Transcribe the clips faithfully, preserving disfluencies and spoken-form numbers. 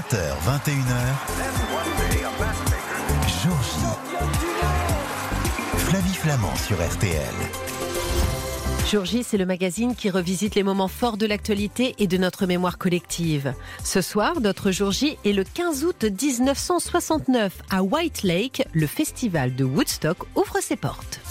vingt heures, vingt et une heures, Jour J. Flavie Flamand sur R T L. Jour J, c'est le magazine qui revisite les moments forts de l'actualité et de notre mémoire collective. Ce soir, notre Jour J est le quinze août dix-neuf cent soixante-neuf. À White Lake, le festival de Woodstock ouvre ses portes.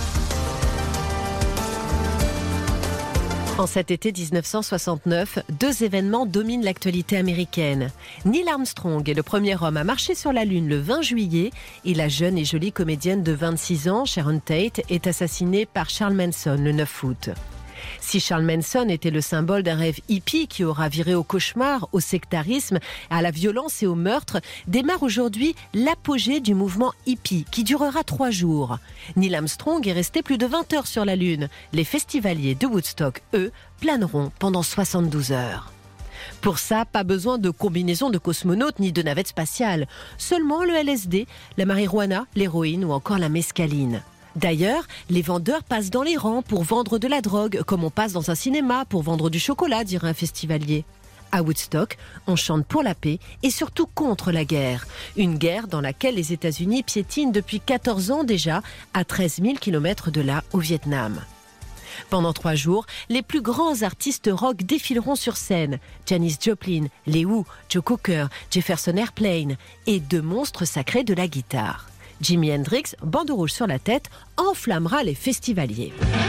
En cet été dix-neuf cent soixante-neuf, deux événements dominent l'actualité américaine. Neil Armstrong est le premier homme à marcher sur la Lune le vingt juillet et la jeune et jolie comédienne de vingt-six ans, Sharon Tate, est assassinée par Charles Manson le neuf août. Si Charles Manson était le symbole d'un rêve hippie qui aura viré au cauchemar, au sectarisme, à la violence et au meurtre, démarre aujourd'hui l'apogée du mouvement hippie qui durera trois jours. Neil Armstrong est resté plus de vingt heures sur la Lune. Les festivaliers de Woodstock, eux, planeront pendant soixante-douze heures. Pour ça, pas besoin de combinaison de cosmonautes ni de navettes spatiales. Seulement le L S D, la marijuana, l'héroïne ou encore la mescaline. D'ailleurs, les vendeurs passent dans les rangs pour vendre de la drogue, comme on passe dans un cinéma pour vendre du chocolat, dirait un festivalier. À Woodstock, on chante pour la paix et surtout contre la guerre. Une guerre dans laquelle les États-Unis piétinent depuis quatorze ans déjà, à treize mille kilomètres de là, au Vietnam. Pendant trois jours, les plus grands artistes rock défileront sur scène. Janis Joplin, les Who, Joe Cocker, Jefferson Airplane et deux monstres sacrés de la guitare. Jimi Hendrix, bandeau rouge sur la tête, enflammera les festivaliers.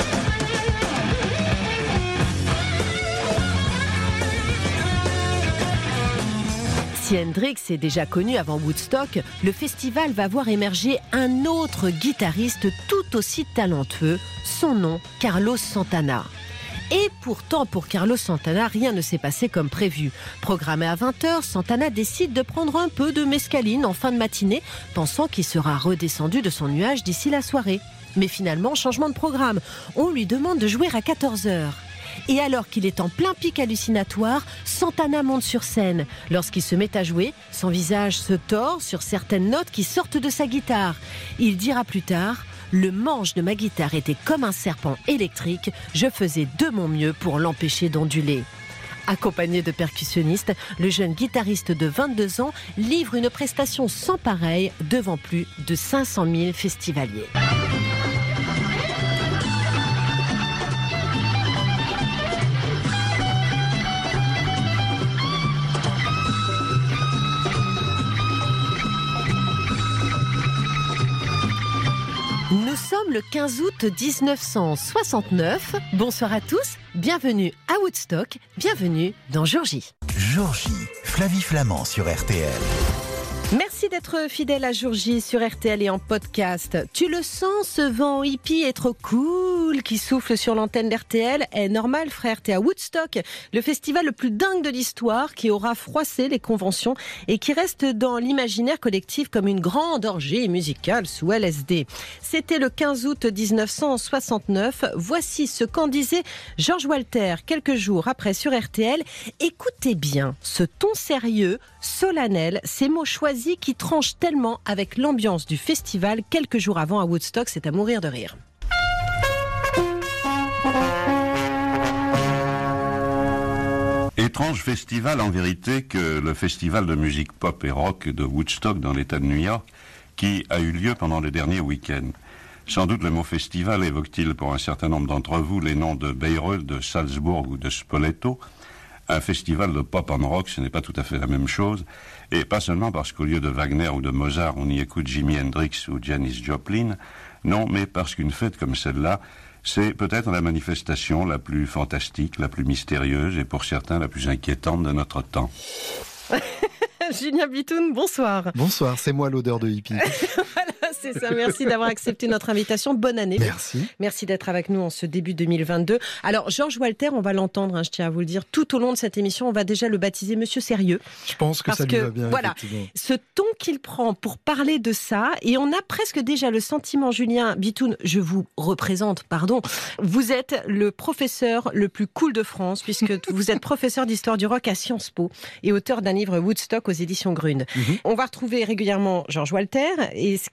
Si Hendrix est déjà connu avant Woodstock, le festival va voir émerger un autre guitariste tout aussi talentueux, son nom, Carlos Santana. Et pourtant, pour Carlos Santana, rien ne s'est passé comme prévu. Programmé à vingt heures, Santana décide de prendre un peu de mescaline en fin de matinée, pensant qu'il sera redescendu de son nuage d'ici la soirée. Mais finalement, changement de programme. On lui demande de jouer à quatorze heures. Et alors qu'il est en plein pic hallucinatoire, Santana monte sur scène. Lorsqu'il se met à jouer, son visage se tord sur certaines notes qui sortent de sa guitare. Il dira plus tard: le manche de ma guitare était comme un serpent électrique, je faisais de mon mieux pour l'empêcher d'onduler. Accompagné de percussionnistes, le jeune guitariste de vingt-deux ans livre une prestation sans pareille devant plus de cinq cent mille festivaliers. Nous sommes le quinze août dix-neuf cent soixante-neuf. Bonsoir à tous, bienvenue à Woodstock, bienvenue dans Jour J. Jour J, Flavie Flamand sur R T L. Merci d'être fidèle à Jour J sur R T L et en podcast. Tu le sens, ce vent hippie est trop cool qui souffle sur l'antenne d'R T L. Est normal, frère, t'es à Woodstock, le festival le plus dingue de l'histoire qui aura froissé les conventions et qui reste dans l'imaginaire collectif comme une grande orgie musicale sous L S D. C'était le quinze août dix-neuf cent soixante-neuf. Voici ce qu'en disait George Walter quelques jours après sur R T L. Écoutez bien ce ton sérieux, solennel, ces mots choisis qui tranche tellement avec l'ambiance du festival quelques jours avant à Woodstock, c'est à mourir de rire. Étrange festival en vérité que le festival de musique pop et rock de Woodstock dans l'État de New York qui a eu lieu pendant le dernier week-end. Sans doute le mot festival évoque-t-il pour un certain nombre d'entre vous les noms de Bayreuth, de Salzbourg ou de Spoleto. Un festival de pop en rock, ce n'est pas tout à fait la même chose, et pas seulement parce qu'au lieu de Wagner ou de Mozart, on y écoute Jimi Hendrix ou Janis Joplin, non, mais parce qu'une fête comme celle-là, c'est peut-être la manifestation la plus fantastique, la plus mystérieuse et pour certains la plus inquiétante de notre temps. Julien Bitoun, bonsoir. Bonsoir, c'est moi l'odeur de hippie. Voilà, c'est ça. Merci d'avoir accepté notre invitation. Bonne année. Merci. Merci d'être avec nous en ce début deux mille vingt-deux. Alors, George Walter, on va l'entendre, hein, je tiens à vous le dire, tout au long de cette émission, on va déjà le baptiser Monsieur Sérieux. Je pense que parce ça lui que, va bien. Voilà, ce ton qu'il prend pour parler de ça, et on a presque déjà le sentiment, Julien Bitoun, je vous représente, pardon, vous êtes le professeur le plus cool de France, puisque vous êtes professeur d'histoire du rock à Sciences Po et auteur d'un livre Woodstock aux éditions Grund. Mm-hmm. On va retrouver régulièrement George Walter, et ce qu'il y a de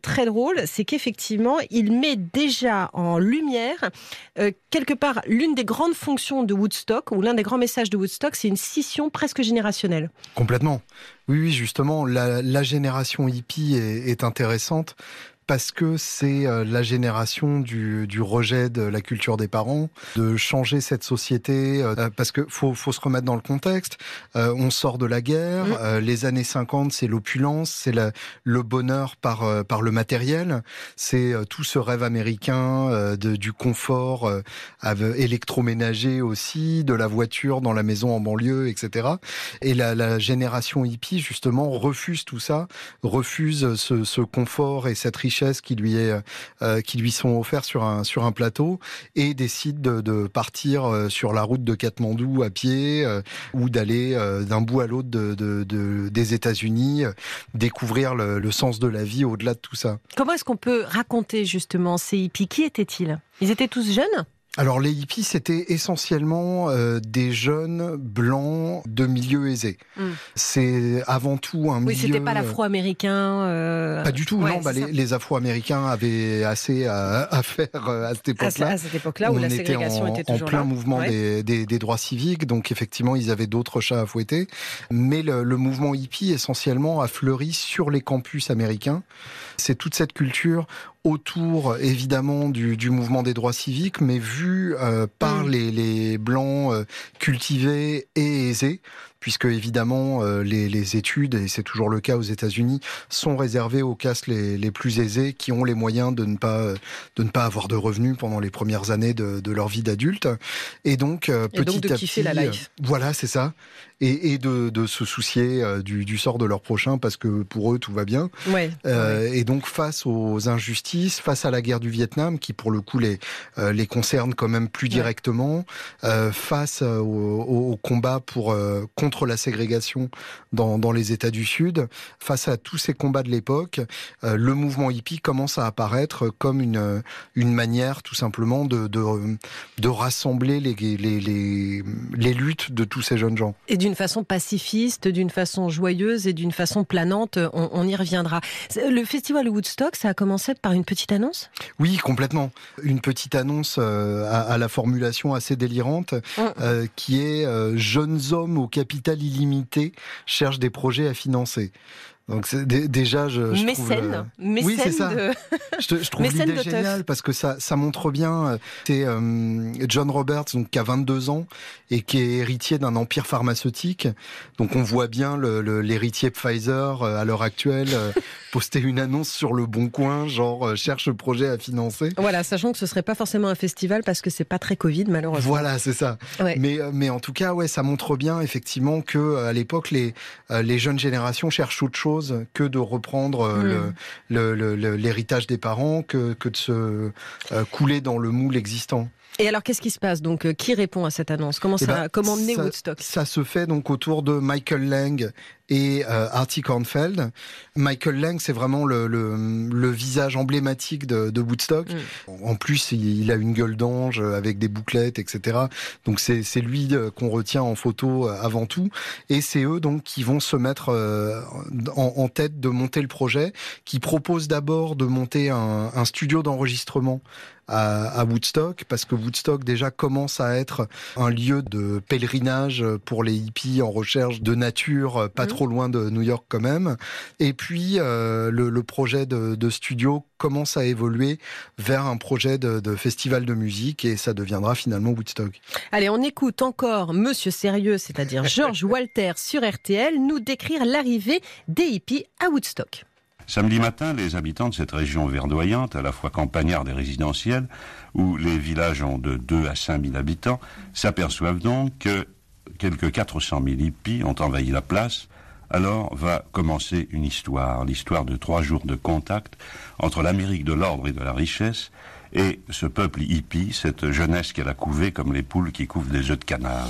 très drôle, c'est qu'effectivement, il met déjà en lumière, euh, quelque part, l'une des grandes fonctions de Woodstock, ou l'un des grands messages de Woodstock, c'est une scission presque générationnelle. Complètement. Oui, oui, justement, la, la génération hippie est, est intéressante. Parce que c'est la génération du, du rejet de la culture des parents, de changer cette société, euh, parce que faut, faut se remettre dans le contexte. Euh, on sort de la guerre, mmh. euh, les années cinquante, c'est l'opulence, c'est la, le bonheur par, euh, par le matériel, c'est euh, tout ce rêve américain euh, de, du confort euh, électroménager aussi, de la voiture dans la maison en banlieue, et cetera. Et la, la génération hippie, justement, refuse tout ça, refuse ce, ce confort et cette richesse qui lui est, euh, qui lui sont offerts sur un sur un plateau et décide de, de partir euh, sur la route de Katmandou à pied euh, ou d'aller euh, d'un bout à l'autre de, de, de, des États-Unis, euh, découvrir le, le sens de la vie au-delà de tout ça. Comment est-ce qu'on peut raconter justement ces hippies? Qui étaient-ils? Ils étaient tous jeunes? Alors les hippies, c'était essentiellement euh, des jeunes blancs de milieu aisé. Mm. C'est avant tout un oui, milieu... Oui, c'était pas l'afro-américain... Euh... Pas du tout, ouais, non. Bah, les, les afro-américains avaient assez à, à faire à cette époque-là. À, à cette époque-là, où On la était ségrégation en, était toujours en plein là. mouvement ouais. des, des, des droits civiques, donc effectivement, ils avaient d'autres chats à fouetter. Mais le, le mouvement hippie, essentiellement, a fleuri sur les campus américains. C'est toute cette culture autour, évidemment, du, du mouvement des droits civiques, mais vu euh, par mmh. les, les blancs euh, cultivés et aisés, puisque évidemment euh, les, les études, et c'est toujours le cas aux États-Unis, sont réservées aux castes les, les plus aisés qui ont les moyens de ne pas de ne pas avoir de revenus pendant les premières années de, de leur vie d'adulte, et donc euh, et petit donc de à kiffer petit, la life. Euh, voilà, c'est ça, et, et de, de se soucier euh, du, du sort de leur prochain parce que pour eux tout va bien. Ouais, euh, ouais. Et donc face aux injustices, face à la guerre du Vietnam qui pour le coup les euh, les concerne quand même plus directement, ouais. euh, face au, au, au combat pour euh, contre la ségrégation dans, dans les États du Sud, face à tous ces combats de l'époque, euh, le mouvement hippie commence à apparaître comme une, une manière tout simplement de, de, de rassembler les, les, les, les luttes de tous ces jeunes gens. Et d'une façon pacifiste, d'une façon joyeuse et d'une façon planante, on, on y reviendra. Le festival Woodstock, ça a commencé par une petite annonce ? Oui, complètement. Une petite annonce euh, à, à la formulation assez délirante, mmh. euh, qui est euh, « Jeunes hommes au capital illimité cherchent des projets à financer ». Donc c'est, d- déjà, je, je mécène, trouve... Euh... mécène oui, c'est ça. De... je, je trouve l'idée géniale parce que ça, ça montre bien... C'est euh, John Roberts, donc, qui a vingt-deux ans et qui est héritier d'un empire pharmaceutique. Donc on voit bien le, le, l'héritier Pfizer, euh, à l'heure actuelle, euh, poster une annonce sur le Bon Coin, genre euh, « cherche projet à financer ». Voilà, sachant que ce serait pas forcément un festival parce que c'est pas très Covid, malheureusement. Voilà, c'est ça. Ouais. Mais, mais en tout cas, ouais, ça montre bien, effectivement, que à l'époque, les, les jeunes générations cherchent autre chose que de reprendre mmh. le, le, le, l'héritage des parents, que, que de se euh, couler dans le moule existant. Et alors, qu'est-ce qui se passe donc? Qui répond à cette annonce? Comment ça, ben, comment naît Woodstock? Ça se fait donc autour de Michael Lang et euh, Artie Kornfeld. Michael Lang, c'est vraiment le, le, le visage emblématique de, de Woodstock. Mm. En plus, il, il a une gueule d'ange avec des bouclettes, et cetera. Donc c'est, c'est lui qu'on retient en photo avant tout. Et c'est eux donc qui vont se mettre euh, en, en tête de monter le projet, qui propose d'abord de monter un, un studio d'enregistrement à, à Woodstock, parce que Woodstock déjà commence à être un lieu de pèlerinage pour les hippies en recherche de nature, pas mmh. trop loin de New York quand même. Et puis euh, le, le projet de, de studio commence à évoluer vers un projet de, de festival de musique et ça deviendra finalement Woodstock. Allez, on écoute encore Monsieur Sérieux, c'est-à-dire George Walter sur R T L, nous décrire l'arrivée des hippies à Woodstock. Samedi matin, les habitants de cette région verdoyante, à la fois campagnarde et résidentielle, où les villages ont de deux à cinq mille habitants, s'aperçoivent donc que quelques quatre cent mille hippies ont envahi la place. Alors va commencer une histoire, l'histoire de trois jours de contact entre l'Amérique de l'ordre et de la richesse et ce peuple hippie, cette jeunesse qu'elle a couvée comme les poules qui couvent des œufs de canard.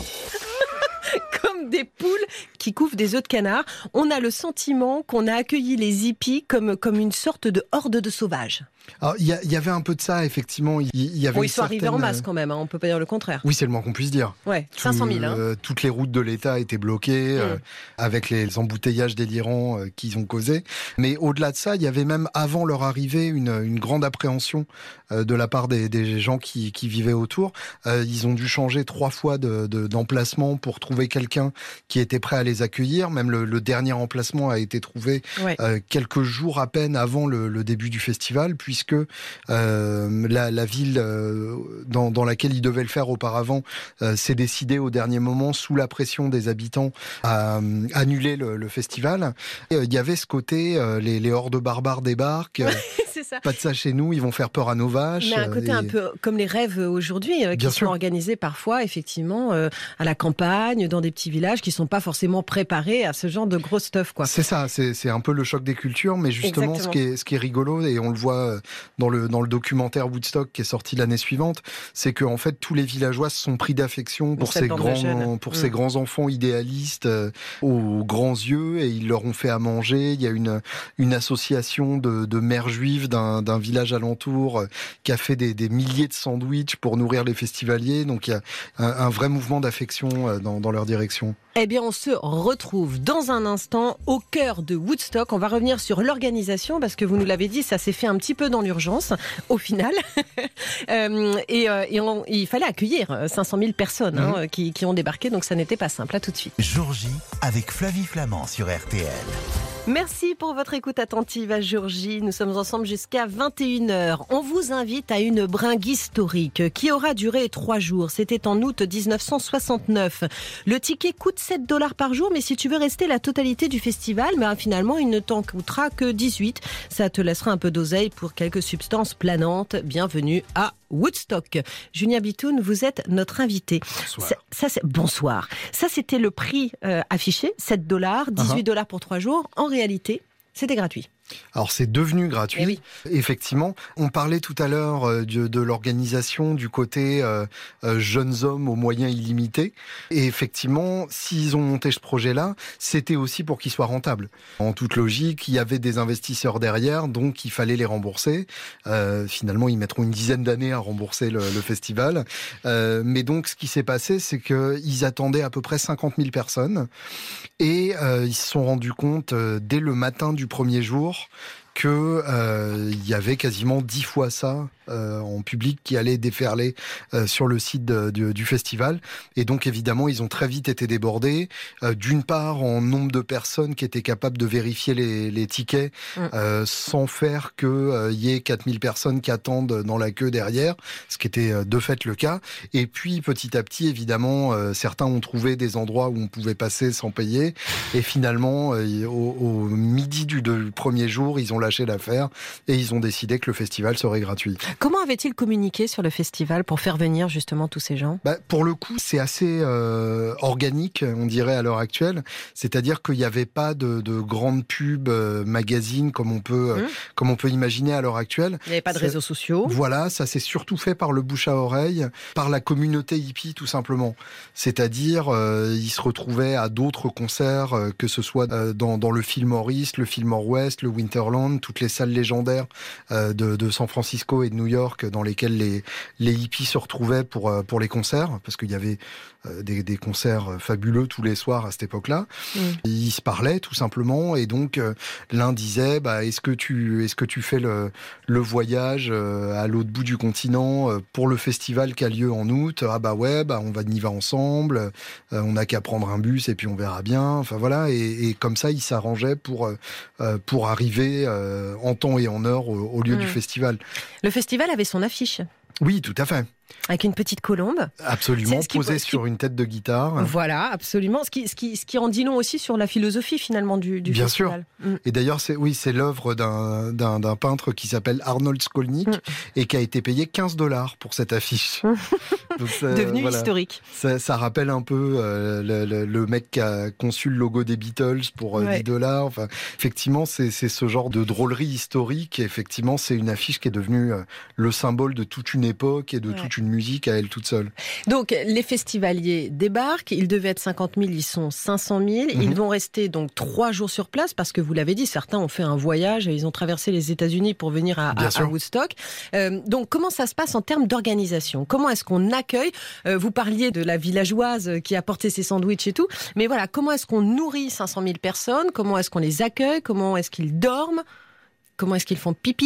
Comme des poules qui couvrent des œufs de canard. On a le sentiment qu'on a accueilli les hippies comme, comme une sorte de horde de sauvages. Alors, il y, y avait un peu de ça, effectivement. Il y, y avait bon, ils sont certaine... arrivés en masse quand même, hein, on peut pas dire le contraire. Oui, c'est le moins qu'on puisse dire. Ouais, cinq cent mille. Hein. Euh, toutes les routes de l'État étaient bloquées, mmh. euh, avec les embouteillages délirants euh, qu'ils ont causés. Mais au-delà de ça, il y avait même, avant leur arrivée, une, une grande appréhension euh, de la part des, des gens qui, qui vivaient autour. Euh, ils ont dû changer trois fois de, de, d'emplacement pour trouver quelqu'un qui était prêt à les accueillir. Même le, le dernier emplacement a été trouvé ouais. euh, quelques jours à peine avant le, le début du festival, puisque euh, la, la ville euh, dans, dans laquelle ils devaient le faire auparavant euh, s'est décidée au dernier moment, sous la pression des habitants, à euh, annuler le, le festival. Il euh, y avait ce côté, euh, les, les hordes barbares débarquent, euh, c'est ça. Pas de ça chez nous, ils vont faire peur à nos vaches. Mais un côté et... un peu comme les rêves aujourd'hui, euh, qui Bien sont sûr. organisés parfois, effectivement, euh, à la campagne, dans des petits villages qui sont pas forcément préparés à ce genre de gros stuff, quoi. C'est ça, c'est, c'est un peu le choc des cultures, mais justement, ce qui, est, ce qui est rigolo, et on le voit dans le, dans le documentaire Woodstock qui est sorti l'année suivante, c'est que en fait, tous les villageois se sont pris d'affection pour ces grands, pour mmh. ces grands enfants idéalistes euh, aux grands yeux, et ils leur ont fait à manger. Il y a une, une association de, de mères juives d'un, d'un village alentour euh, qui a fait des, des milliers de sandwichs pour nourrir les festivaliers. Donc il y a un, un vrai mouvement d'affection euh, dans, dans leur direction. Eh bien, on se retrouve dans un instant au cœur de Woodstock. On va revenir sur l'organisation parce que vous nous l'avez dit, ça s'est fait un petit peu dans l'urgence au final. euh, et euh, et on, il fallait accueillir cinq cent mille personnes hein, mmh. qui, qui ont débarqué, donc ça n'était pas simple. À tout de suite. Jour J avec Flavie Flamand sur R T L. Merci pour votre écoute attentive à Jour J. Nous sommes ensemble jusqu'à vingt et une heures. On vous invite à une bringue historique qui aura duré trois jours. C'était en août dix-neuf cent soixante-neuf. Le ticket coûte sept dollars par jour, mais si tu veux rester la totalité du festival, ben finalement, il ne t'en coûtera que dix-huit. Ça te laissera un peu d'oseille pour quelques substances planantes. Bienvenue à Woodstock. Julien Bitoun, vous êtes notre invité. Bonsoir. Ça, ça, c'est, bonsoir. Ça, c'était le prix euh, affiché, sept dollars, dix-huit dollars pour trois jours. En réalité, c'était gratuit. Alors c'est devenu gratuit, eh oui. Effectivement. On parlait tout à l'heure euh, de, de l'organisation, du côté euh, euh, jeunes hommes aux moyens illimités. Et effectivement, s'ils ont monté ce projet-là, c'était aussi pour qu'il soit rentable. En toute logique, il y avait des investisseurs derrière, donc il fallait les rembourser. Euh, finalement, ils mettront une dizaine d'années à rembourser le, le festival. Euh, mais donc, ce qui s'est passé, c'est qu'ils attendaient à peu près cinquante mille personnes. Et euh, ils se sont rendus compte, euh, dès le matin du premier jour, qu'il euh, y avait quasiment dix fois ça euh, en public qui allait déferler euh, sur le site de, de, du festival. Et donc, évidemment, ils ont très vite été débordés. Euh, d'une part, en nombre de personnes qui étaient capables de vérifier les, les tickets mmh. euh, sans faire qu'il euh, y ait quatre mille personnes qui attendent dans la queue derrière, ce qui était euh, de fait le cas. Et puis, petit à petit, évidemment, euh, certains ont trouvé des endroits où on pouvait passer sans payer. Et finalement, euh, au, au midi du, du premier jour, ils ont lâché l'affaire et ils ont décidé que le festival serait gratuit. Comment avait-il communiqué sur le festival pour faire venir justement tous ces gens ? Bah, pour le coup, c'est assez euh, organique, on dirait à l'heure actuelle. C'est-à-dire qu'il n'y avait pas de, de grandes pubs, euh, magazines comme on peut, mmh. euh, comme on peut imaginer à l'heure actuelle. Il n'y avait pas de c'est, réseaux sociaux. Voilà, ça s'est surtout fait par le bouche à oreille, par la communauté hippie tout simplement. C'est-à-dire, euh, ils se retrouvaient à d'autres concerts, euh, que ce soit euh, dans, dans le Fillmore East, le Fillmore West, le Winterland, toutes les salles légendaires euh, de, de San Francisco et de New York dans lesquelles les, les hippies se retrouvaient pour, pour les concerts, parce qu'il y avait euh, des, des concerts fabuleux tous les soirs à cette époque-là. Mmh. Ils se parlaient tout simplement, et donc euh, l'un disait bah, est-ce que tu, est-ce que tu fais le, le voyage euh, à l'autre bout du continent euh, pour le festival qui a lieu en août ? Ah bah ouais, bah, on va y va ensemble, euh, on n'a qu'à prendre un bus et puis on verra bien. Enfin voilà, et, et comme ça, ils s'arrangeaient pour, euh, pour arriver euh, en temps et en heure au, au lieu mmh. du festival. Le festival avait son affiche. Oui, tout à fait. Avec une petite colombe. Absolument, posée qui... sur une tête de guitare. Voilà, absolument. Ce qui, ce qui, ce qui en dit long aussi sur la philosophie finalement du, du Bien festival. Bien sûr. Mm. Et d'ailleurs, c'est, oui, c'est l'œuvre d'un, d'un, d'un peintre qui s'appelle Arnold Skolnick mm. et qui a été payé quinze dollars pour cette affiche. Donc, ça, devenu voilà. historique. Ça, ça rappelle un peu euh, le, le, le mec qui a conçu le logo des Beatles pour euh, ouais. dix dollars. Enfin, effectivement, c'est, c'est ce genre de drôlerie historique. Et effectivement, c'est une affiche qui est devenue euh, le symbole de toute une époque et de ouais. toute toute une musique à elle toute seule. Donc les festivaliers débarquent, ils devaient être cinquante mille, ils sont cinq cent mille. Mm-hmm. Ils vont rester donc trois jours sur place parce que vous l'avez dit, certains ont fait un voyage, ils ont traversé les États-Unis pour venir à, à, à Woodstock. Euh, donc comment ça se passe en termes d'organisation ? Comment est-ce qu'on accueille ? euh, Vous parliez de la villageoise qui a porté ses sandwichs et tout, mais voilà, comment est-ce qu'on nourrit cinq cent mille personnes ? Comment est-ce qu'on les accueille ? Comment est-ce qu'ils dorment ? Comment est-ce qu'ils font pipi ?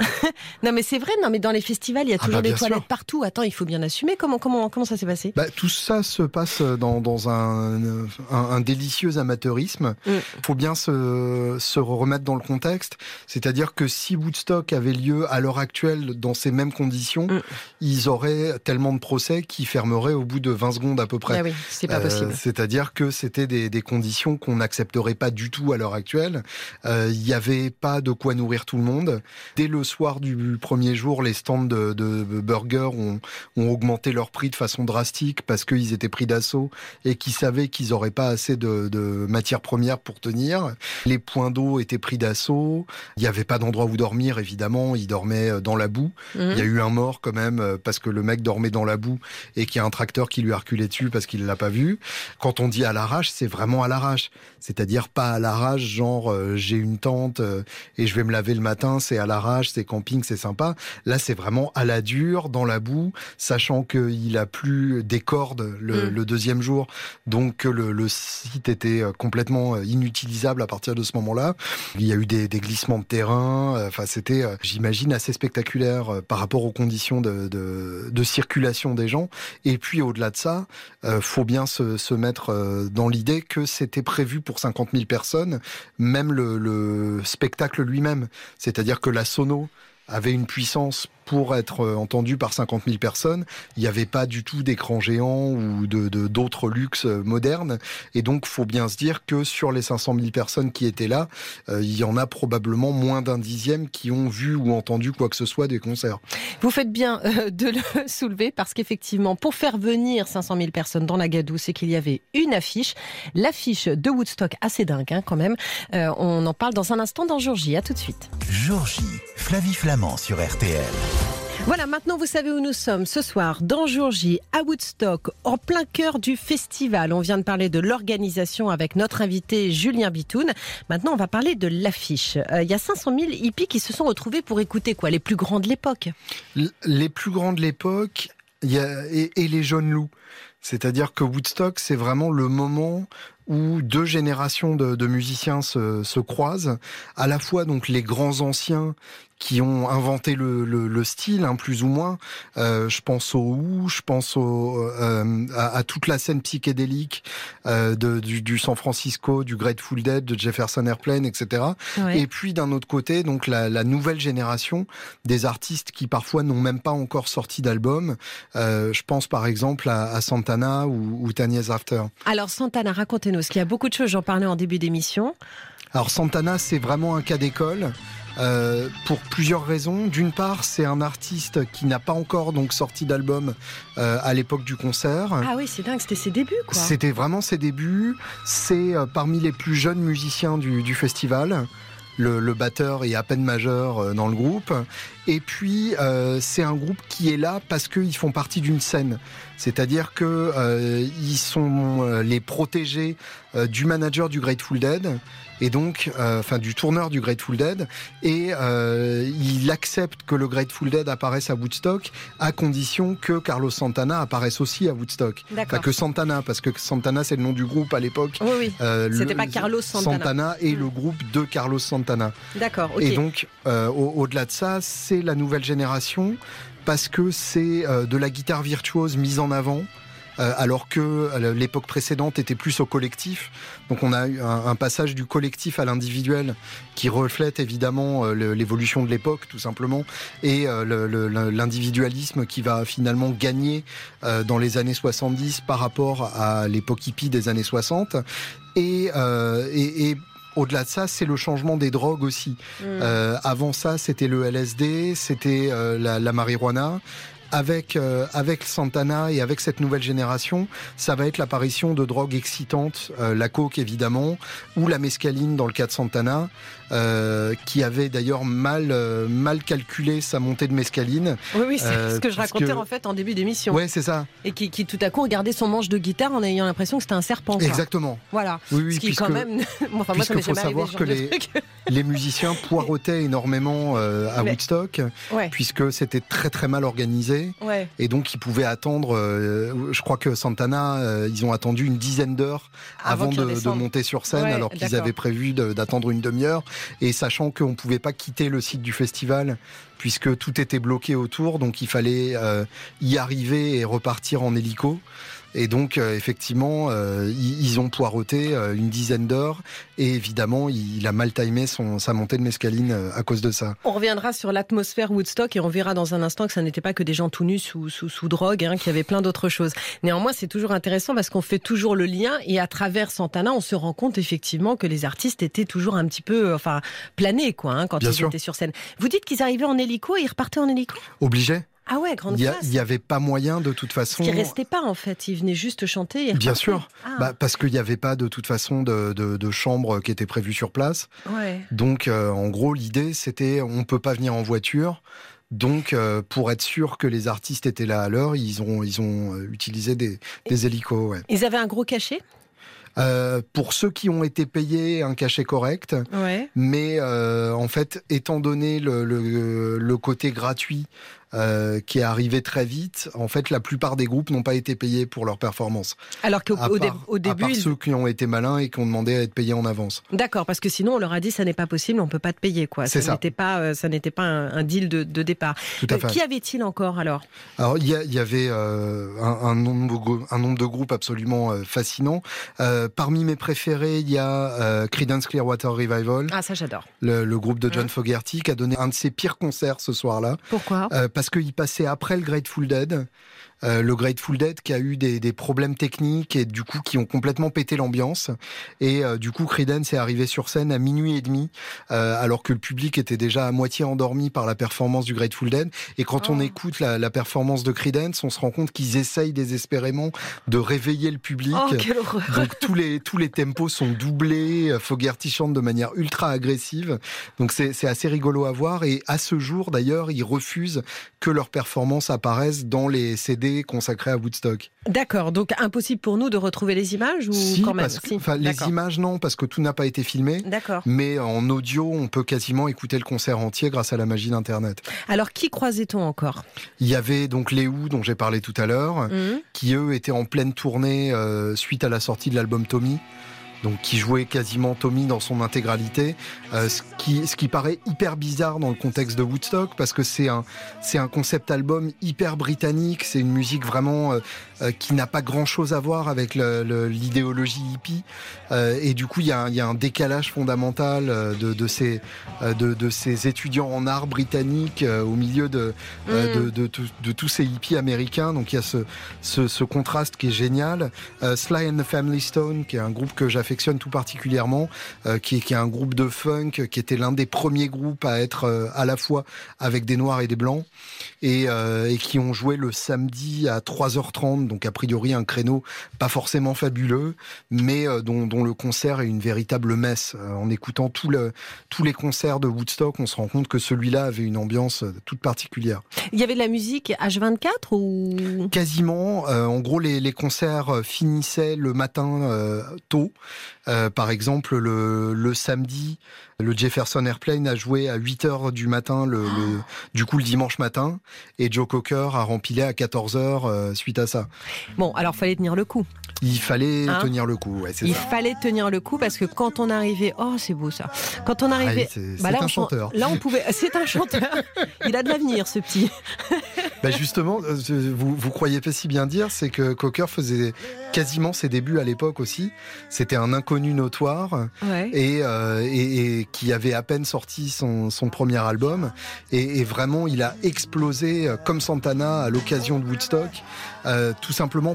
Non mais c'est vrai, non mais dans les festivals il y a toujours ah bah, des toilettes sûr. Partout. Attends, il faut bien assumer. Comment comment comment ça s'est passé ? Bah, tout ça se passe dans dans un un, un délicieux amateurisme. Il mm. faut bien se se remettre dans le contexte. C'est-à-dire que si Woodstock avait lieu à l'heure actuelle dans ces mêmes conditions, mm. ils auraient tellement de procès qui fermeraient au bout de vingt secondes à peu près. Ah oui, c'est pas euh, possible. C'est-à-dire que c'était des des conditions qu'on n'accepterait pas du tout à l'heure actuelle. Euh, il y avait pas de quoi nourrir tout le monde. Dès le soir du premier jour, les stands de, de burgers ont, ont augmenté leur prix de façon drastique parce qu'ils étaient pris d'assaut et qu'ils savaient qu'ils n'auraient pas assez de, de matières premières pour tenir. Les points d'eau étaient pris d'assaut. Il n'y avait pas d'endroit où dormir, évidemment. Ils dormaient dans la boue. Mmh. Il y a eu un mort quand même parce que le mec dormait dans la boue et qu'il y a un tracteur qui lui a reculé dessus parce qu'il ne l'a pas vu. Quand on dit à l'arrache, c'est vraiment à l'arrache. C'est-à-dire pas à l'arrache, genre euh, j'ai une tente euh, et je vais me laver le matin, c'est à l'arrache, c'est camping, c'est sympa. Là, c'est vraiment à la dure, dans la boue, sachant qu'il a plu des cordes le, mmh. le deuxième jour, donc le, le site était complètement inutilisable à partir de ce moment-là. Il y a eu des, des glissements de terrain, enfin c'était, j'imagine, assez spectaculaire par rapport aux conditions de, de, de circulation des gens. Et puis au-delà de ça, euh, faut bien se, se mettre dans l'idée que c'était prévu pour cinquante mille personnes, même le, le spectacle lui-même. C'est-à-dire que la sono avait une puissance pour être entendu par cinquante mille personnes. Il n'y avait pas du tout d'écran géant ou de, de, d'autres luxes modernes. Et donc, il faut bien se dire que sur les cinq cent mille personnes qui étaient là, euh, il y en a probablement moins d'un dixième qui ont vu ou entendu quoi que ce soit des concerts. Vous faites bien euh, de le soulever parce qu'effectivement, pour faire venir cinq cent mille personnes dans la Gadoue, c'est qu'il y avait une affiche. L'affiche de Woodstock, assez dingue hein, quand même. Euh, on en parle dans un instant dans Jour J. À tout de suite. Jour J, Flavie Flamand sur R T L. Voilà, maintenant vous savez où nous sommes ce soir, dans Jour J, à Woodstock, en plein cœur du festival. On vient de parler de l'organisation avec notre invité Julien Bitoun. Maintenant, on va parler de l'affiche. Euh, il y a cinq cent mille hippies qui se sont retrouvés pour écouter quoi ? Les plus grands de l'époque ? Les plus grands de l'époque il y a, et, et les jeunes loups. C'est-à-dire que Woodstock, c'est vraiment le moment où deux générations de, de musiciens se, se croisent, à la fois donc les grands anciens qui ont inventé le, le, le style, hein, plus ou moins. Euh, je pense au Who, je pense au, euh, à, à toute la scène psychédélique euh, de, du, du San Francisco, du Grateful Dead, de Jefferson Airplane, et cetera. Ouais. Et puis d'un autre côté, donc la, la nouvelle génération des artistes qui parfois n'ont même pas encore sorti d'album. Euh, je pense par exemple à, à Santana ou, ou Ten Years After. Alors Santana, racontez-nous, parce qu'il y a beaucoup de choses, j'en parlais en début d'émission. Alors Santana, c'est vraiment un cas d'école. Euh, pour plusieurs raisons. D'une part, c'est un artiste qui n'a pas encore donc sorti d'album euh, à l'époque du concert. Ah oui, c'est dingue, c'était ses débuts, quoi. C'était vraiment ses débuts. C'est euh, parmi les plus jeunes musiciens du, du festival. Le, le batteur est à peine majeur euh, dans le groupe. Et puis, euh, c'est un groupe qui est là parce qu'ils font partie d'une scène. C'est-à-dire que euh, ils sont euh, les protégés euh, du manager du Grateful Dead. Et donc, euh, enfin du tourneur du Grateful Dead, et euh, il accepte que le Grateful Dead apparaisse à Woodstock à condition que Carlos Santana apparaisse aussi à Woodstock. Enfin que Santana, parce que Santana c'est le nom du groupe à l'époque. Oui, oui. Euh, C'était le, pas Carlos Santana. Santana est mmh. le groupe de Carlos Santana. D'accord. Ok. Et donc, euh, au- au-delà de ça, c'est la nouvelle génération parce que c'est euh, de la guitare virtuose mise en avant. Euh, alors que euh, l'époque précédente était plus au collectif. Donc on a eu un, un passage du collectif à l'individuel qui reflète évidemment euh, le, l'évolution de l'époque tout simplement et euh, le, le, l'individualisme qui va finalement gagner euh, dans les années soixante-dix par rapport à l'époque hippie des années soixante. Et, euh, et, et au-delà de ça, c'est le changement des drogues aussi. Mmh. Euh, avant ça, c'était le L S D, c'était euh, la, la marijuana. avec euh, avec Santana et avec cette nouvelle génération, ça va être l'apparition de drogues excitantes, euh, la coke évidemment, ou la mescaline dans le cas de Santana, euh, qui avait d'ailleurs mal euh, mal calculé sa montée de mescaline. Oui, oui, c'est euh, ce que je racontais que... en fait en début d'émission. Ouais, c'est ça. Et qui, qui tout à coup regardait son manche de guitare en ayant l'impression que c'était un serpent. Quoi. Exactement. Voilà. Oui, oui, ce qui puisque, quand même. enfin, moi, ça m'est faut jamais arrivé, savoir que les, les musiciens poireautaient énormément euh, à Mais... Woodstock, ouais. puisque c'était très très mal organisé. Ouais. Et donc ils pouvaient attendre. Euh, je crois que Santana, euh, ils ont attendu une dizaine d'heures avant, avant de, de monter sur scène, ouais, alors qu'ils d'accord. avaient prévu de, d'attendre une demi-heure. Et sachant qu'on ne pouvait pas quitter le site du festival, puisque tout était bloqué autour, donc il fallait euh, y arriver et repartir en hélico. Et donc, euh, effectivement, euh, ils, ils ont poireauté euh, une dizaine d'heures. Et évidemment, il, il a mal timé son, sa montée de mescaline euh, à cause de ça. On reviendra sur l'atmosphère Woodstock et on verra dans un instant que ça n'était pas que des gens tout nus sous, sous, sous drogue, hein, qu'il y avait plein d'autres choses. Néanmoins, c'est toujours intéressant parce qu'on fait toujours le lien. Et à travers Santana, on se rend compte effectivement que les artistes étaient toujours un petit peu enfin, planés quoi, hein, quand Bien ils sûr. étaient sur scène. Vous dites qu'ils arrivaient en hélico et ils repartaient en hélico ? Obligé. Ah ouais, grande classe. Il n'y avait pas moyen de toute façon. Parce qu'ils restaient pas en fait, ils venaient juste chanter. Et Bien sûr, ah. bah, parce qu'il n'y avait pas de toute façon de, de, de chambre qui était prévue sur place. Ouais. Donc euh, en gros l'idée c'était on peut pas venir en voiture. Donc, euh, pour être sûr que les artistes étaient là à l'heure, ils ont, ils ont utilisé des, des hélicos. Ouais. Ils avaient un gros cachet ? Euh, pour ceux qui ont été payés, un cachet correct. Ouais. Mais euh, en fait, étant donné le, le, le côté gratuit euh, qui est arrivé très vite, en fait, la plupart des groupes n'ont pas été payés pour leur performance. Alors qu'au à au part, dé- au début, à part ils... ceux qui ont été malins et qui ont demandé à être payés en avance. D'accord, parce que sinon on leur a dit ça n'est pas possible, on peut pas te payer quoi. C'est ça, ça. N'était pas, euh, ça n'était pas un, un deal de, de départ. Tout à fait. Euh, qui avait-il encore alors ? Alors il y, y avait euh, un, un, nombre, un nombre de groupes absolument euh, fascinants. Euh, parmi mes préférés, il y a euh, Creedence Clearwater Revival. Ah ça j'adore. Le, le groupe de John mmh. Fogerty qui a donné un de ses pires concerts ce soir-là. Pourquoi ? euh, Parce qu'il passait après le Grateful Dead. Euh, le Grateful Dead qui a eu des, des problèmes techniques et du coup qui ont complètement pété l'ambiance et euh, du coup Creedence est arrivé sur scène à minuit et demi euh, alors que le public était déjà à moitié endormi par la performance du Grateful Dead et quand oh. on écoute la, la performance de Creedence on se rend compte qu'ils essayent désespérément de réveiller le public. Oh, quelle horreur. Donc tous les, tous les tempos sont doublés, Fogerty chante de manière ultra agressive donc c'est, c'est assez rigolo à voir et à ce jour d'ailleurs ils refusent que leurs performances apparaissent dans les C D consacré à Woodstock. D'accord, donc impossible pour nous de retrouver les images ou si, quand même parce que, si. enfin, les images non, parce que tout n'a pas été filmé. D'accord. Mais en audio, on peut quasiment écouter le concert entier grâce à la magie d'Internet. Alors, qui croisait-on encore ? Il y avait donc les Who, dont j'ai parlé tout à l'heure, mmh. qui eux étaient en pleine tournée euh, suite à la sortie de l'album Tommy. Donc qui jouait quasiment Tommy dans son intégralité, euh, ce qui ce qui paraît hyper bizarre dans le contexte de Woodstock parce que c'est un c'est un concept album hyper britannique, c'est une musique vraiment euh, euh, qui n'a pas grand chose à voir avec le, le, l'idéologie hippie euh, et du coup il y a il y a un décalage fondamental de de ces de de ces étudiants en art britanniques euh, au milieu de, mmh. euh, de, de, de de de tous ces hippies américains, donc il y a ce ce, ce contraste qui est génial. euh, Sly and the Family Stone qui est un groupe que j'affectionne tout particulièrement, euh, qui, est, qui est un groupe de funk, qui était l'un des premiers groupes à être euh, à la fois avec des noirs et des blancs, et, euh, et qui ont joué le samedi à trois heures trente, donc a priori un créneau pas forcément fabuleux, mais euh, dont, dont le concert est une véritable messe. Euh, en écoutant tout le, tous les concerts de Woodstock, on se rend compte que celui-là avait une ambiance toute particulière. Il y avait de la musique H vingt-quatre ou... Quasiment. Euh, en gros, les, les concerts finissaient le matin euh, tôt. Euh, par exemple, le, le samedi, le Jefferson Airplane a joué à huit heures du matin, le, oh. le, du coup le dimanche matin, et Joe Cocker a rempilé à quatorze heures euh, suite à ça. Bon, alors fallait tenir le coup. Il fallait hein tenir le coup, ouais, c'est Il ça. fallait tenir le coup parce que quand on arrivait, oh c'est beau ça. Quand on arrivait, ah, c'est, bah, c'est là, un on, chanteur. Là on pouvait, c'est un chanteur. Il a de l'avenir ce petit. Bah justement, vous vous croyez pas si bien dire, c'est que Cocker faisait quasiment ses débuts à l'époque aussi. C'était un inconnu notoire ouais. et, euh, et, et qui avait à peine sorti son, son premier album et, et vraiment il a explosé comme Santana à l'occasion de Woodstock, euh, tout simplement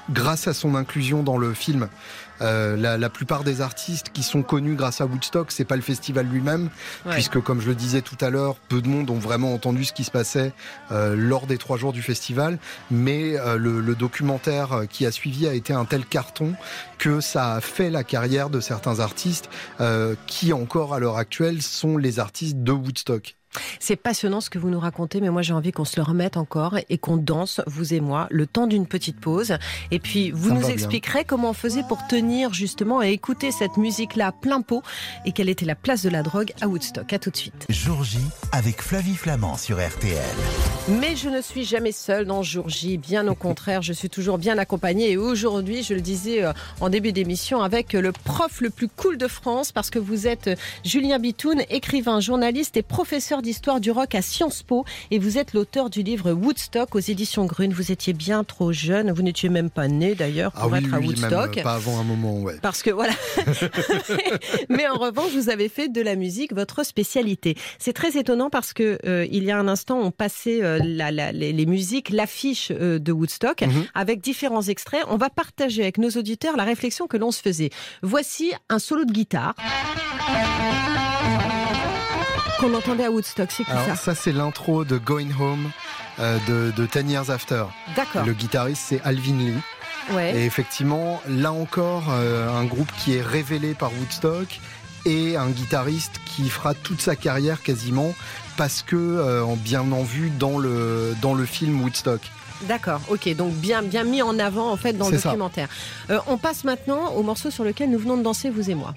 grâce à son inclusion dans le film. Euh, la, la plupart des artistes qui sont connus grâce à Woodstock, c'est pas le festival lui-même, ouais. puisque comme je le disais tout à l'heure, peu de monde ont vraiment entendu ce qui se passait euh, lors des trois jours du festival, mais euh, le, le documentaire qui a suivi a été un tel carton que ça a fait la carrière de certains artistes euh, qui encore à l'heure actuelle sont les artistes de Woodstock. C'est passionnant ce que vous nous racontez, mais moi j'ai envie qu'on se le remette encore et qu'on danse, vous et moi, le temps d'une petite pause. Et puis vous nous expliquerez bien comment on faisait pour tenir justement et écouter cette musique-là plein pot et quelle était la place de la drogue à Woodstock. À tout de suite. Jour J avec Flavie Flamand sur R T L. Mais je ne suis jamais seule dans Jour J, bien au contraire, je suis toujours bien accompagnée. Et aujourd'hui, je le disais en début d'émission, avec le prof le plus cool de France, parce que vous êtes Julien Bitoun, écrivain, journaliste et professeur d'histoire du rock à Sciences Po, et vous êtes l'auteur du livre Woodstock aux éditions Grune. Vous étiez bien trop jeune, vous n'étiez même pas né d'ailleurs pour ah oui, être à oui, Woodstock. Même pas avant un moment, ouais. Parce que voilà. Mais en revanche, vous avez fait de la musique votre spécialité. C'est très étonnant parce que euh, il y a un instant, on passait euh, la, la, les, les musiques, l'affiche euh, de Woodstock mm-hmm. avec différents extraits. On va partager avec nos auditeurs la réflexion que l'on se faisait. Voici un solo de guitare qu'on entendait à Woodstock, c'est qui Alors, ça Ça, c'est l'intro de Going Home euh, de, de Ten Years After. D'accord. Le guitariste, c'est Alvin Lee. Ouais. Et effectivement, là encore, euh, un groupe qui est révélé par Woodstock et un guitariste qui fera toute sa carrière quasiment parce que euh, bien en vue dans le, dans le film Woodstock. D'accord, ok, donc bien, bien mis en avant en fait dans le c'est documentaire. Euh, on passe maintenant au morceau sur lequel nous venons de danser, vous et moi.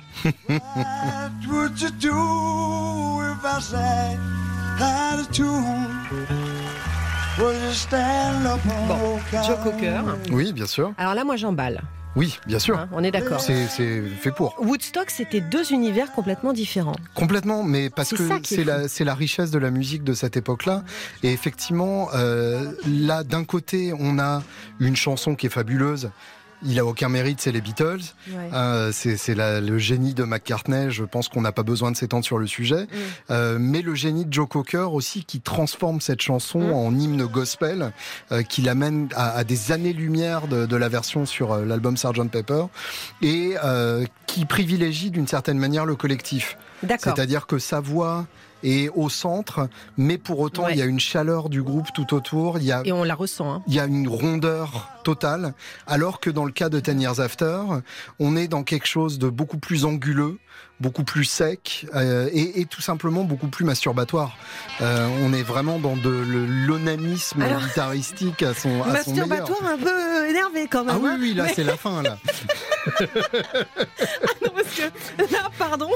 Bon, Joe Cocker. Oui, bien sûr. Alors là, moi j'emballe. Oui, bien sûr. Hein, on est d'accord. C'est, c'est fait pour. Woodstock, c'était deux univers complètement différents. Complètement, mais parce c'est que c'est la, c'est la richesse de la musique de cette époque-là. Et effectivement, euh, là, d'un côté, on a une chanson qui est fabuleuse. Il a aucun mérite, c'est les Beatles. Ouais. Euh, c'est c'est la, le génie de McCartney. Je pense qu'on n'a pas besoin de s'étendre sur le sujet. Mm. Euh, mais le génie de Joe Cocker aussi, qui transforme cette chanson mm. en hymne gospel, euh, qui l'amène à, à des années-lumière de, de la version sur euh, l'album sergeant Pepper, et euh, qui privilégie d'une certaine manière le collectif. D'accord. C'est-à-dire que sa voix est au centre, mais pour autant, ouais. il y a une chaleur du groupe tout autour. Il y a, et on la ressent. Hein. Il y a une rondeur totale, alors que dans le cas de Ten Years After, on est dans quelque chose de beaucoup plus anguleux, beaucoup plus sec euh, et, et tout simplement beaucoup plus masturbatoire. Euh, on est vraiment dans de le, l'onanisme Alors, guitaristique à son, à son meilleur. Masturbatoire un peu énervé quand même. Ah oui, hein, oui, là mais... c'est la fin là. ah non, parce que là, pardon.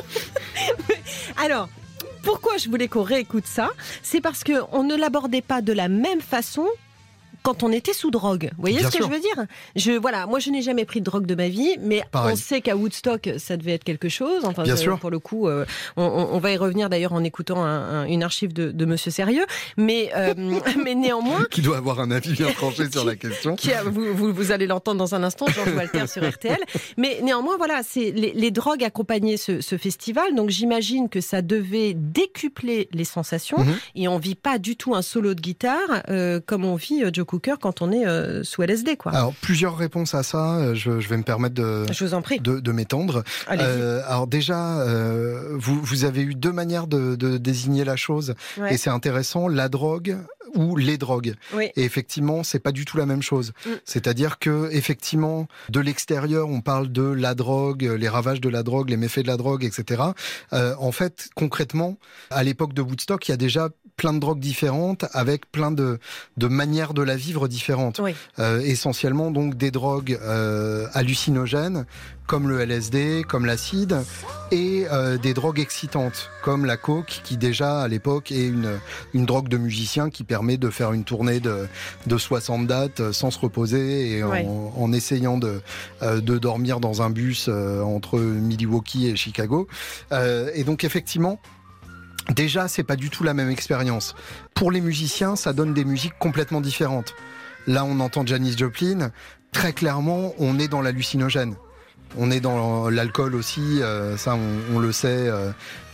Alors. Pourquoi je voulais qu'on réécoute ça ? C'est parce qu'on ne l'abordait pas de la même façon quand on était sous drogue. Vous voyez Bien ce que sûr. je veux dire ? je, voilà, moi, je n'ai jamais pris de drogue de ma vie, mais Pareil. On sait qu'à Woodstock, ça devait être quelque chose. Enfin, Bien je, sûr. Pour le coup, euh, on, on va y revenir d'ailleurs en écoutant un, un, une archive de, de Monsieur Sérieux. Mais, euh, mais néanmoins... Qui doit avoir un avis bien tranché sur la question. Qui a, vous, vous, vous allez l'entendre dans un instant, Georges Walter sur R T L. Mais néanmoins, voilà, c'est les, les drogues accompagnaient ce, ce festival. Donc j'imagine que ça devait décupler les sensations. Mm-hmm. Et on vit pas du tout un solo de guitare euh, comme on vit euh, Joe Cocker quand on est euh, sous L S D, quoi. Alors, plusieurs réponses à ça. Je, je vais me permettre de, je vous en prie. de, de m'étendre. Euh, alors déjà, euh, vous, vous avez eu deux manières de, de désigner la chose. Ouais. Et c'est intéressant. La drogue ou les drogues. Oui. Et effectivement, c'est pas du tout la même chose. Mm. C'est-à-dire que, effectivement, de l'extérieur, on parle de la drogue, les ravages de la drogue, les méfaits de la drogue, et cetera. Euh, en fait, concrètement, à l'époque de Woodstock, il y a déjà plein de drogues différentes avec plein de, de manières de la vivre différentes. Oui. Euh, essentiellement, donc, des drogues euh, hallucinogènes, comme le L S D, comme l'acide, et euh, des drogues excitantes, comme la coke, qui déjà, à l'époque, est une, une drogue de musicien qui permet de faire une tournée de, de soixante dates sans se reposer et ouais. en, en essayant de, euh, de dormir dans un bus euh, entre Milwaukee et Chicago. Euh, et donc, effectivement, déjà, c'est pas du tout la même expérience. Pour les musiciens, ça donne des musiques complètement différentes. Là, on entend Janis Joplin. Très clairement, on est dans l'hallucinogène. On est dans l'alcool aussi, euh, ça on, on le sait, euh,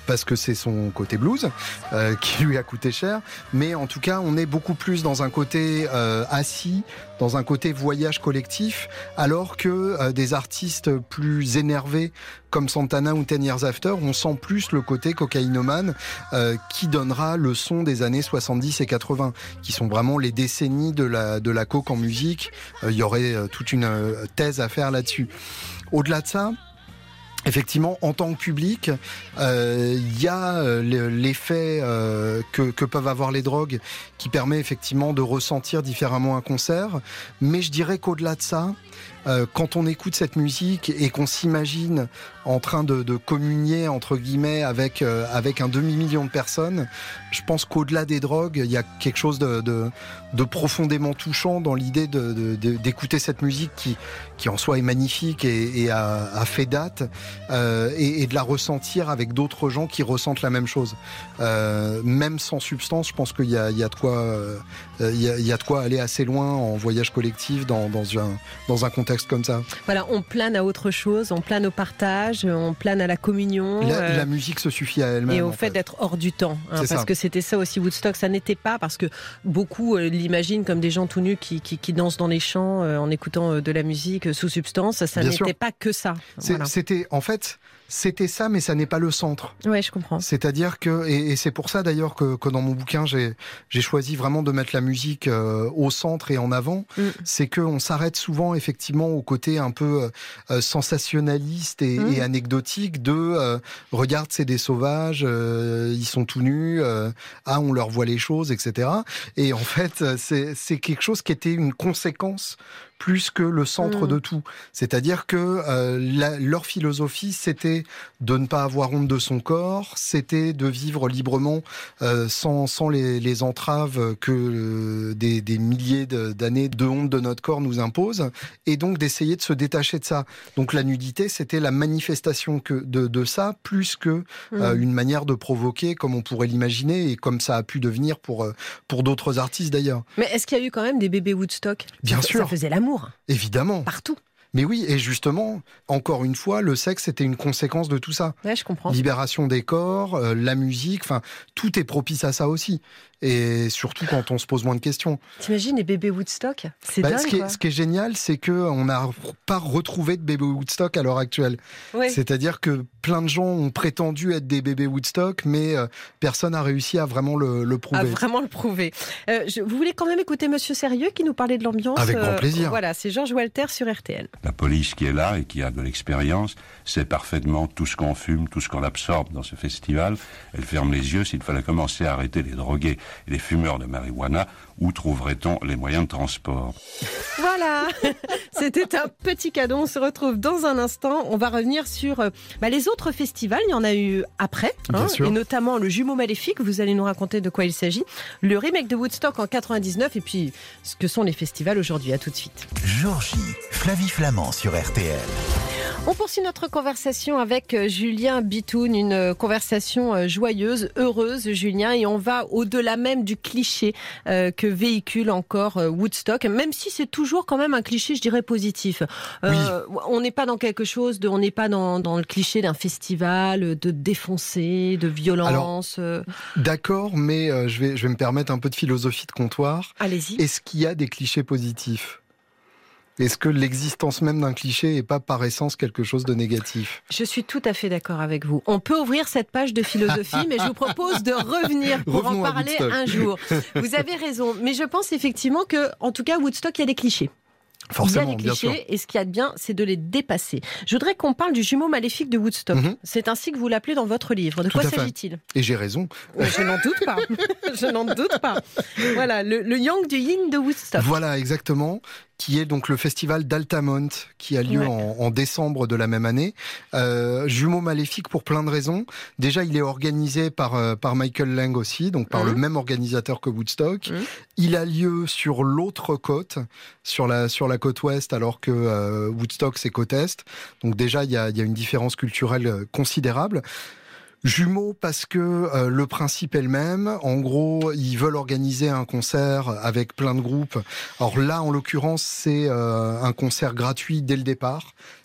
parce que c'est son côté blues euh, qui lui a coûté cher. Mais en tout cas, on est beaucoup plus dans un côté euh, assis, dans un côté voyage collectif, alors que euh, des artistes plus énervés comme Santana ou Ten Years After, on sent plus le côté cocaïnomane euh, qui donnera le son des années soixante-dix et quatre-vingts, qui sont vraiment les décennies de la, de la coke en musique. Il euh, y aurait euh, toute une euh, thèse à faire là-dessus. Au-delà de ça, effectivement, en tant que public, il euh, y a euh, l'effet euh, que, que peuvent avoir les drogues qui permet effectivement de ressentir différemment un concert. Mais je dirais qu'au-delà de ça, euh, quand on écoute cette musique et qu'on s'imagine en train de, de communier entre guillemets avec euh, avec un demi-million de personnes, je pense qu'au-delà des drogues, il y a quelque chose de, de, de profondément touchant dans l'idée de, de, de, d'écouter cette musique qui qui en soi est magnifique et, et a, a fait date, euh, et, et de la ressentir avec d'autres gens qui ressentent la même chose. Euh, même sans substance, je pense qu'il y a, il y a de quoi, euh, il y a, il y a de quoi aller assez loin en voyage collectif dans, dans un dans un contexte comme ça. Voilà, on plane à autre chose, on plane au partage, on plane à la communion. La, euh, la musique se suffit à elle-même. Et au fait, fait d'être hors du temps, hein, parce ça. que c'était ça aussi Woodstock. Ça n'était pas, parce que beaucoup euh, l'imaginent comme des gens tout nus qui, qui, qui dansent dans les champs euh, en écoutant euh, de la musique euh, sous substance. Ça Bien n'était sûr. Pas que ça. Voilà. C'était en fait. C'était ça, mais ça n'est pas le centre. Ouais, je comprends. C'est-à-dire que, et, et c'est pour ça d'ailleurs que, que dans mon bouquin, j'ai, j'ai choisi vraiment de mettre la musique euh, au centre et en avant. Mm. C'est qu'on s'arrête souvent effectivement au côté un peu euh, sensationnaliste et, mm. et anecdotique de euh, regarde, c'est des sauvages, euh, ils sont tout nus, euh, ah, on leur voit les choses, et cetera. Et en fait, c'est, c'est quelque chose qui était une conséquence plus que le centre mmh. de tout. C'est-à-dire que euh, la, leur philosophie, c'était de ne pas avoir honte de son corps, c'était de vivre librement euh, sans, sans les, les entraves que euh, des, des milliers de, d'années de honte de notre corps nous imposent, et donc d'essayer de se détacher de ça. Donc la nudité, c'était la manifestation que de, de ça, plus que mmh. euh, une manière de provoquer, comme on pourrait l'imaginer, et comme ça a pu devenir pour, pour d'autres artistes d'ailleurs. Mais est-ce qu'il y a eu quand même des bébés Woodstock ? Bien ça, sûr. Ça faisait l'amour. Évidemment. Partout. Mais oui, et justement, encore une fois, le sexe était une conséquence de tout ça. Ouais, je comprends. Libération des corps, euh, la musique, enfin, tout est propice à ça aussi. Et surtout quand on se pose moins de questions. T'imagines les bébés Woodstock ? C'est bah, dingue, ce qui est, quoi. Ce qui est génial, c'est qu'on n'a pas retrouvé de bébés Woodstock à l'heure actuelle. Oui. C'est-à-dire que plein de gens ont prétendu être des bébés Woodstock, mais euh, personne n'a réussi à vraiment le, le prouver. À vraiment le prouver. Euh, je, vous voulez quand même écouter Monsieur Sérieux qui nous parlait de l'ambiance ? Avec grand plaisir. Euh, voilà, c'est Georges Walter sur R T L. La police qui est là et qui a de l'expérience sait parfaitement tout ce qu'on fume, tout ce qu'on absorbe dans ce festival. Elle ferme les yeux s'il fallait commencer à arrêter les drogués et les fumeurs de marijuana. Où trouverait-on les moyens de transport ? Voilà, c'était un petit cadeau. On se retrouve dans un instant. On va revenir sur euh, bah, les autres festivals. Il y en a eu après, hein, et notamment le Jumeau Maléfique. Vous allez nous raconter de quoi il s'agit. Le remake de Woodstock en quatre-vingt-dix-neuf et puis ce que sont les festivals aujourd'hui. À tout de suite. Jour J, Flavie Flamand sur R T L. On poursuit notre conversation avec Julien Bitoun, une conversation joyeuse, heureuse, Julien, et on va au-delà même du cliché euh, que véhicule encore Woodstock, même si c'est toujours quand même un cliché, je dirais, positif. Euh, oui. On n'est pas dans quelque chose, de, on n'est pas dans, dans le cliché d'un festival, de défoncer, de violence. Alors, d'accord, mais euh, je vais, je vais me permettre un peu de philosophie de comptoir. Allez-y. Est-ce qu'il y a des clichés positifs ? Est-ce que l'existence même d'un cliché n'est pas par essence quelque chose de négatif ? Je suis tout à fait d'accord avec vous. On peut ouvrir cette page de philosophie, mais je vous propose de revenir pour Revenons en parler un jour. Vous avez raison, mais je pense effectivement que, en tout cas, Woodstock, il y a des clichés. Forcément, il y a des clichés, et ce qu'il y a de bien, c'est de les dépasser. Je voudrais qu'on parle du jumeau maléfique de Woodstock. Mm-hmm. C'est ainsi que vous l'appelez dans votre livre. De Tout quoi s'agit-il ? Et j'ai raison. Je n'en doute pas. Je n'en doute pas. Voilà, le, le yang du yin de Woodstock. Voilà, exactement. Qui est donc le festival d'Altamont, qui a lieu ouais. en, en décembre de la même année. Euh, jumeau maléfique pour plein de raisons. Déjà, il est organisé par, euh, par Michael Lang aussi, donc par mmh. le même organisateur que Woodstock. Mmh. Il a lieu sur l'autre côte, sur la, sur la côte ouest, alors que euh, Woodstock, c'est côte est. Donc déjà, il y a, il y a une différence culturelle considérable. Jumeaux parce que euh, le principe est le même. En gros, ils veulent organiser un concert avec plein de groupes. Alors là, en l'occurrence, c'est euh, un concert gratuit dès le départ.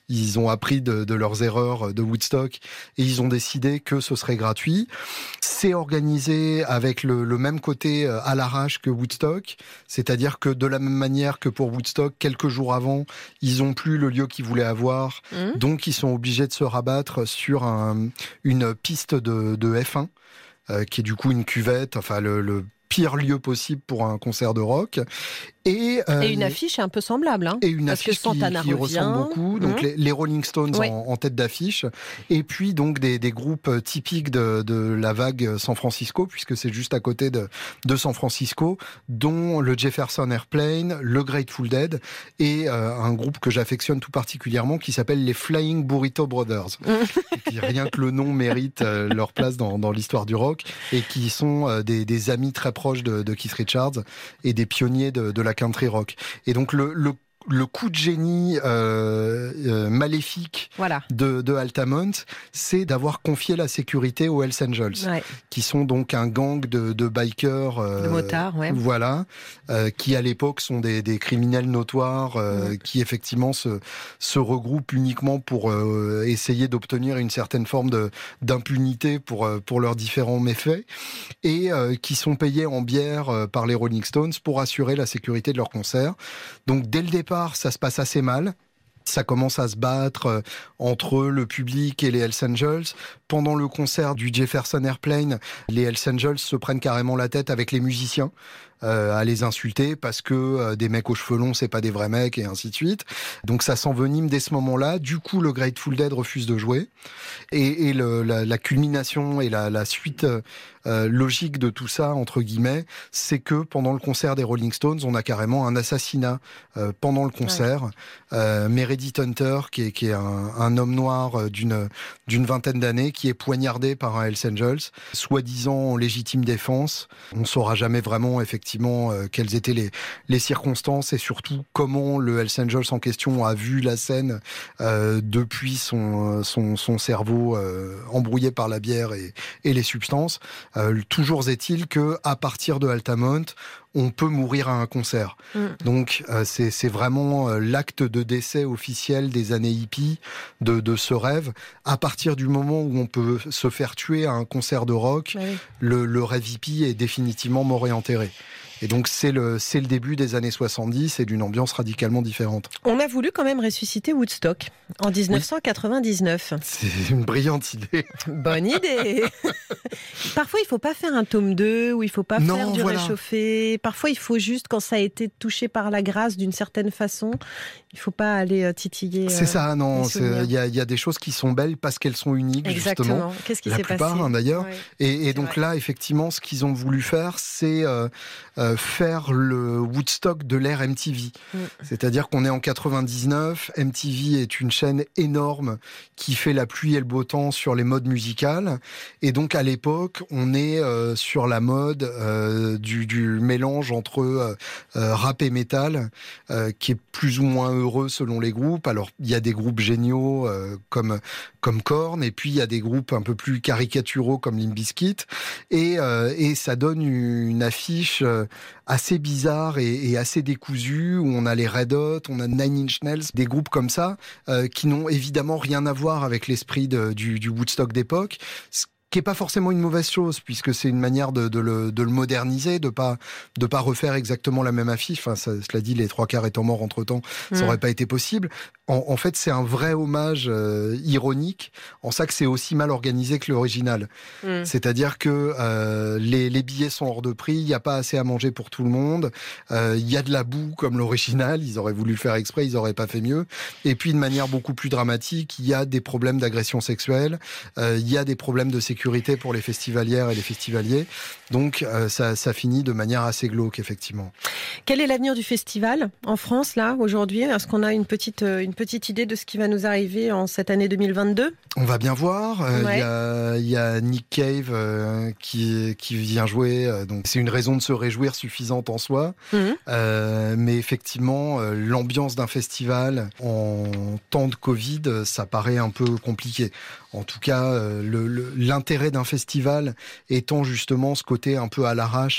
Ils ont appris de, de leurs erreurs de Woodstock et ils ont décidé que ce serait gratuit. C'est organisé avec le, le même côté à l'arrache que Woodstock, c'est-à-dire que de la même manière que pour Woodstock, quelques jours avant, ils n'ont plus le lieu qu'ils voulaient avoir, mmh. donc ils sont obligés de se rabattre sur un, une piste de, de F un, euh, qui est du coup une cuvette, enfin le, le pire lieu possible pour un concert de rock. Et, euh, et une affiche un peu semblable. Hein, et une parce affiche que Santana qui, qui revient. ressemble beaucoup. Donc mmh. les, les Rolling Stones oui. en, en tête d'affiche. Et puis donc des, des groupes typiques de, de la vague San Francisco, puisque c'est juste à côté de, de San Francisco, dont le Jefferson Airplane, le Grateful Dead et euh, un groupe que j'affectionne tout particulièrement qui s'appelle les Flying Burrito Brothers. Mmh. Et qui, rien que le nom mérite euh, leur place dans, dans l'histoire du rock et qui sont euh, des, des amis très proches de, de Keith Richards et des pionniers de, de la country rock. Et donc le, le le coup de génie euh, euh, maléfique voilà. de, de Altamont, c'est d'avoir confié la sécurité aux Hells Angels, ouais. qui sont donc un gang de, de bikers, euh, de motards, ouais. voilà, euh, qui à l'époque sont des, des criminels notoires, euh, mmh. qui effectivement se, se regroupent uniquement pour euh, essayer d'obtenir une certaine forme de, d'impunité pour, pour leurs différents méfaits, et euh, qui sont payés en bière euh, par les Rolling Stones pour assurer la sécurité de leur concert. Donc dès le départ, ça se passe assez mal. Ça commence à se battre entre le public et les Hells Angels. Pendant le concert du Jefferson Airplane, les Hells Angels se prennent carrément la tête avec les musiciens, euh, à les insulter parce que euh, des mecs aux cheveux longs, c'est pas des vrais mecs, et ainsi de suite. Donc ça s'envenime dès ce moment-là. Du coup, le Grateful Dead refuse de jouer. Et, et le, la, la culmination et la, la suite euh, logique de tout ça, entre guillemets, c'est que pendant le concert des Rolling Stones, on a carrément un assassinat euh, pendant le concert. Ouais. Euh, Meredith Hunter, qui est, qui est un, un homme noir d'une, d'une vingtaine d'années, qui est poignardé par un Hells Angels, soi-disant en légitime défense. On ne saura jamais vraiment, effectivement, euh, quelles étaient les, les circonstances et surtout comment le Hells Angels en question a vu la scène euh, depuis son, son, son cerveau euh, embrouillé par la bière et, et les substances. Euh, toujours est-il que à partir de Altamont, on peut mourir à un concert. Mmh. Donc euh, c'est, c'est vraiment euh, l'acte de décès officiel des années hippies de, de ce rêve. À partir du moment où on peut se faire tuer à un concert de rock, oui. le, le rêve hippie est définitivement mort et enterré. Et donc c'est le, c'est le début des années soixante-dix et d'une ambiance radicalement différente. On a voulu quand même ressusciter Woodstock en dix-neuf cent quatre-vingt-dix-neuf. Oui. C'est une brillante idée. Bonne idée. Parfois il ne faut pas faire un tome deux ou il ne faut pas non, faire du voilà. réchauffé. Parfois il faut juste, quand ça a été touché par la grâce d'une certaine façon, il ne faut pas aller titiller. C'est euh, ça, non. Il y a, y a des choses qui sont belles parce qu'elles sont uniques, exactement. Justement. Qu'est-ce qui la s'est plupart, passé hein, d'ailleurs. Ouais. Et, et donc vrai. Là, effectivement, ce qu'ils ont voulu faire, c'est euh, euh, faire le Woodstock de l'ère M T V. Mm. C'est-à-dire qu'on est en quatre-vingt-dix-neuf, M T V est une chaîne énorme qui fait la pluie et le beau temps sur les modes musicales. Et donc, à l'époque, on est euh, sur la mode euh, du, du mélange entre euh, euh, rap et métal, euh, qui est plus ou moins heureux selon les groupes. Alors, il y a des groupes géniaux euh, comme, comme Korn, et puis il y a des groupes un peu plus caricaturaux comme Limp Bizkit. Et, euh, et ça donne une affiche euh, assez bizarre et, et assez décousue, où on a les Red Hot, on a Nine Inch Nails, des groupes comme ça, euh, qui n'ont évidemment rien à voir avec l'esprit de, du, du Woodstock d'époque, qui est pas forcément une mauvaise chose, puisque c'est une manière de, de, le, de le moderniser, de pas de pas refaire exactement la même affiche. Enfin, ça, cela dit, les trois quarts étant morts entre-temps, mmh. ça aurait pas été possible. En, en fait, c'est un vrai hommage euh, ironique, en ça que c'est aussi mal organisé que l'original. Mmh. C'est-à-dire que euh, les, les billets sont hors de prix, il n'y a pas assez à manger pour tout le monde, il euh, y a de la boue comme l'original, ils auraient voulu le faire exprès, ils n'auraient pas fait mieux. Et puis, de manière beaucoup plus dramatique, il y a des problèmes d'agression sexuelle, il euh, y a des problèmes de sécurité pour les festivalières et les festivaliers. Donc, euh, ça, ça finit de manière assez glauque, effectivement. Quel est l'avenir du festival en France, là, aujourd'hui ? Est-ce qu'on a une petite, une petite idée de ce qui va nous arriver en cette année deux mille vingt-deux ? On va bien voir. Il ouais. euh, y, y a Nick Cave euh, qui, qui vient jouer. Euh, donc, c'est une raison de se réjouir suffisante en soi. Mmh. Euh, mais effectivement, euh, l'ambiance d'un festival en temps de Covid, ça paraît un peu compliqué. En tout cas, euh, le, le, l'intérêt d'un festival étant justement ce côté un peu à l'arrache,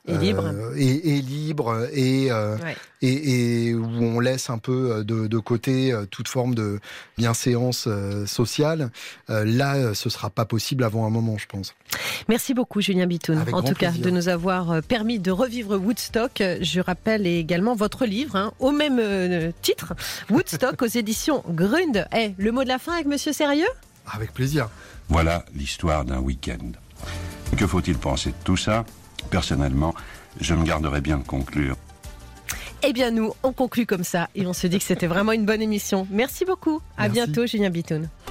Et libre. Euh, et, et libre, et, euh, ouais. et, et où on laisse un peu de, de côté toute forme de bienséance euh, sociale. Euh, là, ce ne sera pas possible avant un moment, je pense. Merci beaucoup, Julien Bitoun, Avec en tout plaisir. cas, de nous avoir permis de revivre Woodstock. Je rappelle également votre livre, hein, au même euh, titre, Woodstock, aux éditions Grund. Hey, le mot de la fin avec Monsieur Sérieux ? Avec plaisir. Voilà l'histoire d'un week-end. Que faut-il penser de tout ça ? Personnellement, je me garderais bien de conclure. Eh bien nous, on conclut comme ça et on se dit que c'était vraiment une bonne émission. Merci beaucoup. À Merci. bientôt, Julien Bitoun.